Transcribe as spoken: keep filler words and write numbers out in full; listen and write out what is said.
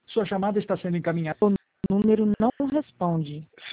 Sua chamada está sendo encaminhada. O número não responde.